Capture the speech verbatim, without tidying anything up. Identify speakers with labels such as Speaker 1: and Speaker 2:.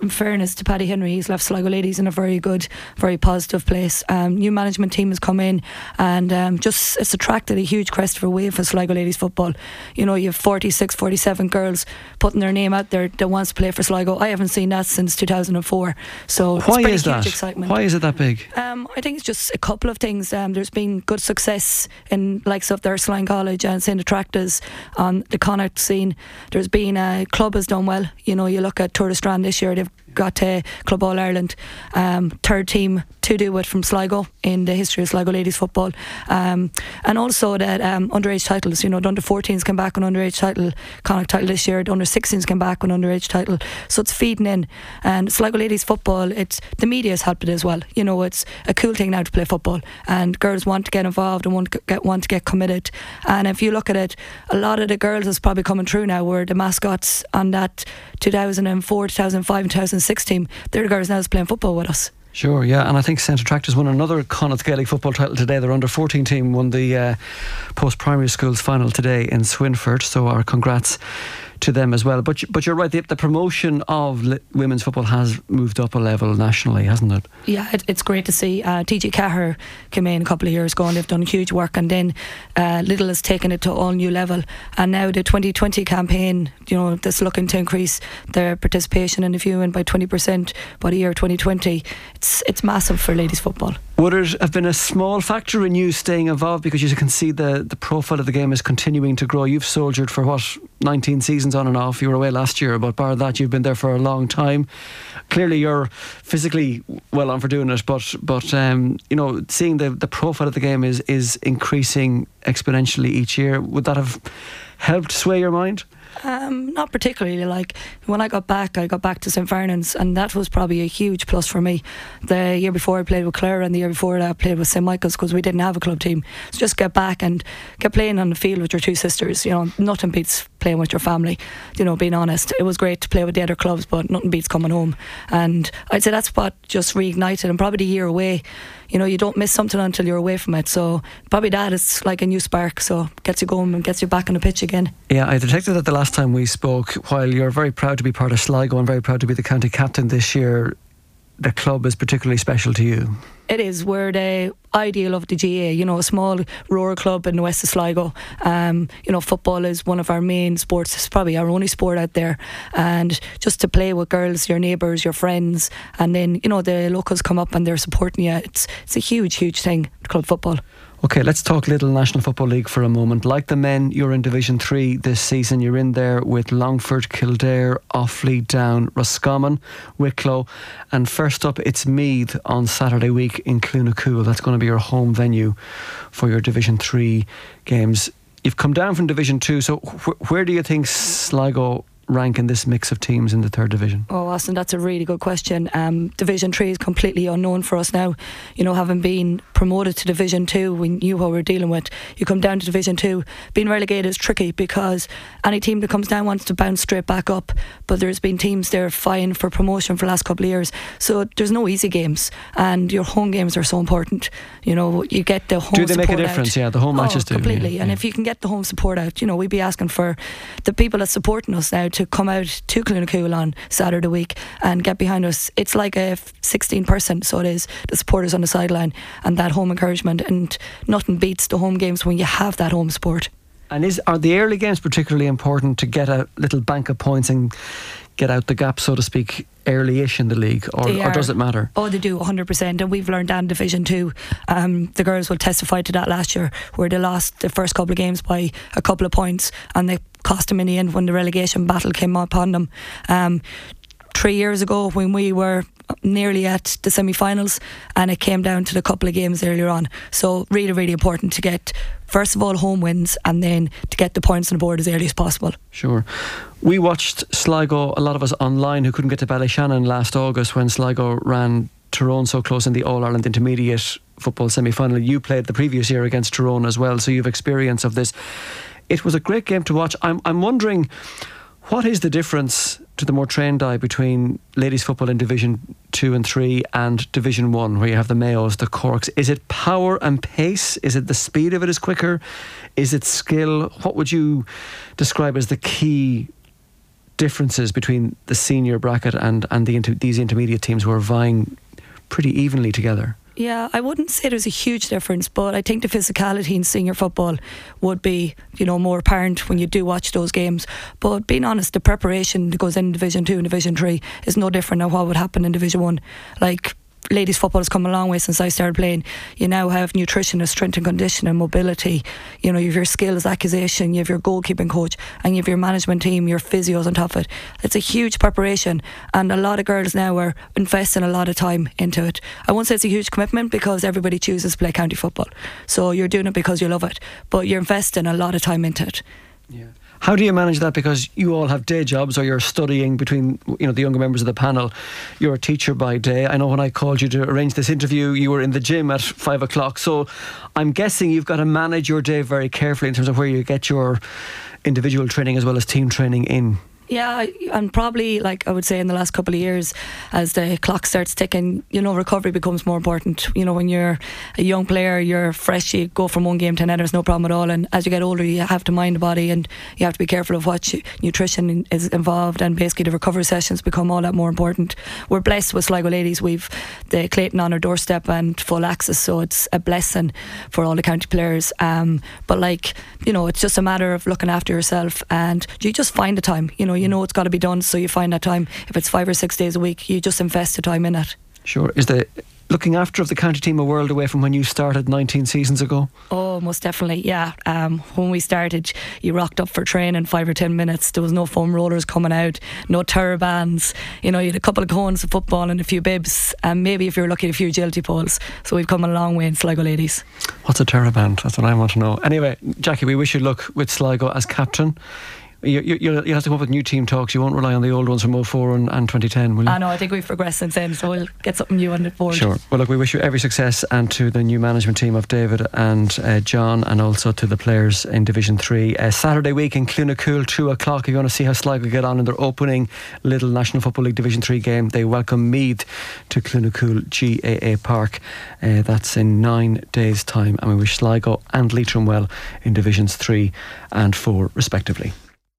Speaker 1: in fairness to Paddy Henry, he's left Sligo Ladies in a very good, very positive place. Um, new management team has come in, and um, just it's attracted a huge crest of a wave for Sligo Ladies football. You know, you have forty-six, forty-seven girls putting their name out there that wants to play for Sligo. I haven't seen that since two thousand four. So
Speaker 2: why
Speaker 1: it's
Speaker 2: is
Speaker 1: pretty
Speaker 2: that?
Speaker 1: huge excitement.
Speaker 2: Why is it that big?
Speaker 1: Um, I think it's just a couple of things. Um, there's been good success in likes of the Ursuline College and Saint Attractors on the Connacht scene. There's been a club has done well. You know, you look at Tour de Strand this year, they've got uh, Club All Ireland, um, third team to do it from Sligo in the history of Sligo Ladies football, um, and also that um, underage titles. You know, the under fourteens came back on underage title, Connacht title this year. The under sixteens came back on underage title. So it's feeding in, and Sligo Ladies football. It's the media has helped it as well. You know, it's a cool thing now to play football, and girls want to get involved and want to get want to get committed. And if you look at it, a lot of the girls is probably coming through now. Were the mascots on that two thousand four, two thousand five, and two thousand six team. They're the girls now that's playing football with us.
Speaker 2: Sure, yeah, and I think Saint Attractors won another Connacht Gaelic football title today. Their under fourteen team won the uh, post-primary schools final today in Swinford, so our congrats to them as well. But but you're right, the, the promotion of li- women's football has moved up a level nationally, hasn't it?
Speaker 1: Yeah, it, it's great to see. uh, T G Cahir came in a couple of years ago and they've done huge work, and then uh, Little has taken it to all new level, and now the twenty twenty campaign, you know, that's looking to increase their participation in the viewing by twenty percent by the year twenty twenty. It's, it's massive for ladies football.
Speaker 2: Would it have been a small factor in you staying involved, because you can see the, the profile of the game is continuing to grow? You've soldiered for what, nineteen seasons on and off. You were away last year, but bar that, you've been there for a long time. Clearly you're physically well on for doing it, but but um, you know, seeing the, the profile of the game is, is increasing exponentially each year. Would that have helped sway your mind?
Speaker 1: Um, not particularly. Like when I got back, I got back to Saint Fernand's, and that was probably a huge plus for me. The year before I played with Clare, and the year before that I played with Saint Michael's, because we didn't have a club team. So just get back and get playing on the field with your two sisters. You know, nothing beats playing with your family. You know, being honest, it was great to play with the other clubs, but nothing beats coming home. And I'd say that's what just reignited. And probably the year away, you know, you don't miss something until you're away from it. So probably that is like a new spark. So gets you going and gets you back on the pitch again.
Speaker 2: Yeah, I detected that the last time we spoke, while you're very proud to be part of Sligo and very proud to be the county captain this year, the club is particularly special to you.
Speaker 1: It is. We're the ideal of the G A, you know, a small rural club in the west of Sligo. Um, you know, football is one of our main sports. It's probably our only sport out there. And just to play with girls, your neighbours, your friends, and then, you know, the locals come up and they're supporting you. It's, it's a huge, huge thing, club football.
Speaker 2: OK, let's talk Little National Football League for a moment. Like the men, you're in Division three this season. You're in there with Longford, Kildare, Offaly, Down, Roscommon, Wicklow, and first up it's Meath on Saturday week in Clunacool. That's going to be your home venue for your Division three games. You've come down from Division two, so wh- where do you think Sligo rank in this mix of teams in the third division?
Speaker 1: Oh, Austin, that's a really good question. Um, Division three is completely unknown for us now. You know, having been promoted to Division two, we knew what we were dealing with. You come down to Division two, being relegated is tricky because any team that comes down wants to bounce straight back up, but there's been teams there vying for promotion for the last couple of years, so there's no easy games, and your home games are so important. You know, you get the home support.
Speaker 2: Do they make a difference?
Speaker 1: Out.
Speaker 2: Yeah, the home matches
Speaker 1: oh,
Speaker 2: do.
Speaker 1: Completely,
Speaker 2: yeah,
Speaker 1: and
Speaker 2: yeah.
Speaker 1: if you can get the home support out, you know, we'd be asking for the people that's supporting us now to come out to Clunacool on Saturday week and get behind us. It's like a sixteen percent, so it is, the supporters on the sideline and that home encouragement, and nothing beats the home games when you have that home support.
Speaker 2: And is are the early games particularly important to get a little bank of points and get out the gap, so to speak, early-ish in the league, or, or does it matter?
Speaker 1: Oh, they do, one hundred percent, and we've learned that in Division two. Um, the girls will testify to that last year, where they lost the first couple of games by a couple of points, and they cost them in the end when the relegation battle came upon them. Um, three years ago, when we were nearly at the semi-finals, and it came down to the couple of games earlier on. So really, really important to get, first of all, home wins, and then to get the points on the board as early as possible.
Speaker 2: Sure. We watched Sligo, a lot of us online who couldn't get to Ballyshannon last August when Sligo ran Tyrone so close in the All-Ireland Intermediate football semi-final. You played the previous year against Tyrone as well, so you've experience of this. It was a great game to watch. I'm, I'm wondering, what is the difference to the more trained eye between ladies football in Division two and three and Division one, where you have the Mayos, the Corks? Is it power and pace? Is it the speed of it is quicker? Is it skill? What would you describe as the key differences between the senior bracket and, and the inter- these intermediate teams who are vying pretty evenly together?
Speaker 1: Yeah, I wouldn't say there's a huge difference, but I think the physicality in senior football would be, you know, more apparent when you do watch those games. But being honest, the preparation that goes in Division two and Division three is no different than what would happen in Division one. Like, ladies football has come a long way since I started playing. You now have nutritionist, strength and conditioning, mobility. You know, you have your skills accusation, you have your goalkeeping coach, and you have your management team, your physios on top of it. It's a huge preparation, and a lot of girls now are investing a lot of time into it. I won't say it's a huge commitment because everybody chooses to play county football, so you're doing it because you love it, but you're investing a lot of time into it.
Speaker 2: Yeah. How do you manage that? Because you all have day jobs, or you're studying between, you know, the younger members of the panel. You're a teacher by day. I know when I called you to arrange this interview, you were in the gym at five o'clock. So I'm guessing you've got to manage your day very carefully in terms of where you get your individual training as well as team training in.
Speaker 1: Yeah, and probably, like I would say, in the last couple of years, as the clock starts ticking, you know, recovery becomes more important. You know, when you're a young player, you're fresh, you go from one game to another, there's no problem at all. And as you get older, you have to mind the body, and you have to be careful of what you, nutrition is involved, and basically the recovery sessions become all that more important. We're blessed with Sligo Ladies. We've the Clayton on our doorstep and full access, so it's a blessing for all the county players. Um, but like, you know, it's just a matter of looking after yourself, and you just find the time. You know, you know it's got to be done, so you find that time. If it's five or six days a week, you just invest the time in it.
Speaker 2: Sure. Is the looking after of the county team a world away from when you started nineteen seasons ago?
Speaker 1: Oh, most definitely, yeah. Um, when we started, you rocked up for training five or ten minutes. There was no foam rollers coming out, no TheraBands. You know, you had a couple of cones of football and a few bibs, and maybe if you're lucky, a few agility poles. So we've come a long way in Sligo Ladies.
Speaker 2: What's a TheraBand? That's what I want to know. Anyway, Jackie, we wish you luck with Sligo as captain. You, you, you'll, you'll have to come up with new team talks. You won't rely on the old ones from oh four and, and twenty ten, will you?
Speaker 1: I know, I think we've progressed since then, so we'll get something new on the board.
Speaker 2: Sure. Well, look, we wish you every success, and to the new management team of David and uh, John, and also to the players in Division three. Uh, Saturday week in Clunacool, two o'clock. You're going to see how Sligo get on in their opening Little National Football League Division three game. They welcome Meath to Clunacool G A A Park. Uh, that's in nine days' time, and we wish Sligo and Leitrim well in Divisions three and four, respectively.